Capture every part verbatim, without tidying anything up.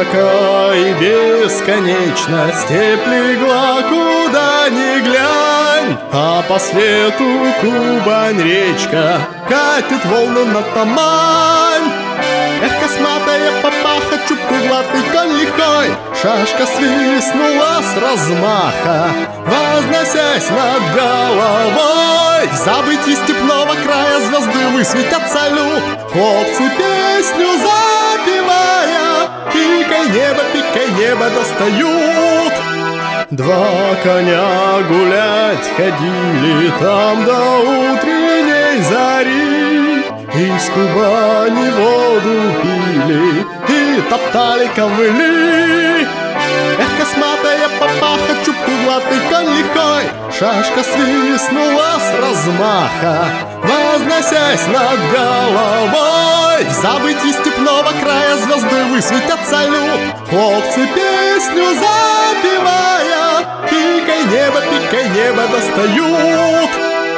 Высоко и бесконечно степь легла, куда ни глянь, а по свету Кубань речка катит волны на Тамань. Эх, косматая папаха, чубку гладкий, конь лихой, шашка свистнула с размаха, возносясь над головой. В забытьи степного края звезды высветят салют, хлопцы песню запевая, пикай небо, пикай небо достают. Два коня гулять ходили там до утренней зари, из Кубани воду пили и топтали ковыли. Эх, косматая папаха, чубку гладкий, конь лихой, шашка свистнула с размаха, возносясь над головой. В забытьи степного края звезды высветят салют, хлопцы песню запевая, пикай небо, пикай небо достают.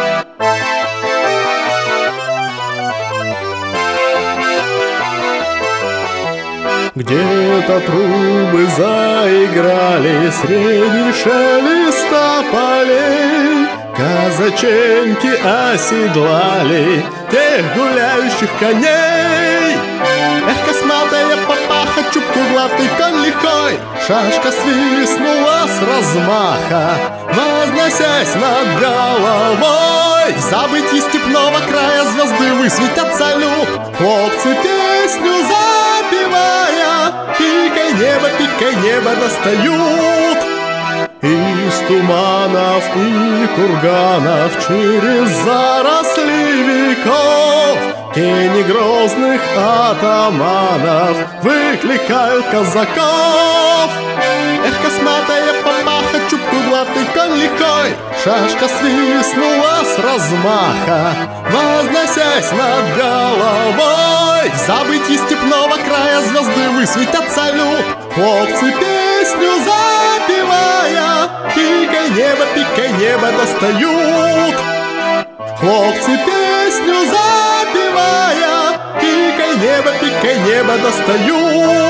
Где-то трубы заиграли среди шелеста полей, казаченьки оседлали тех гуляющих коней. Эх, косматая папаха, чубку гладкий, конь лихой, шашка свистнула с размаха, возносясь над головой. В забытьи степного края звезды высветят салют, хлопцы песню запевая, пикай небо, пикай небо достают. Из туманов и курганов через заросли веков тени грозных атаманов выкликают казаков. Эх, косматая папаха, чубку гладкий, конь лихой, шашка свистнула с размаха, возносясь над головой. В забытьи степного края звезды высветят салют, хлопцы песню запевая, пикай небо, пикай небо достают. Хлопцы песню запевая, пикай небо, пикай небо достают.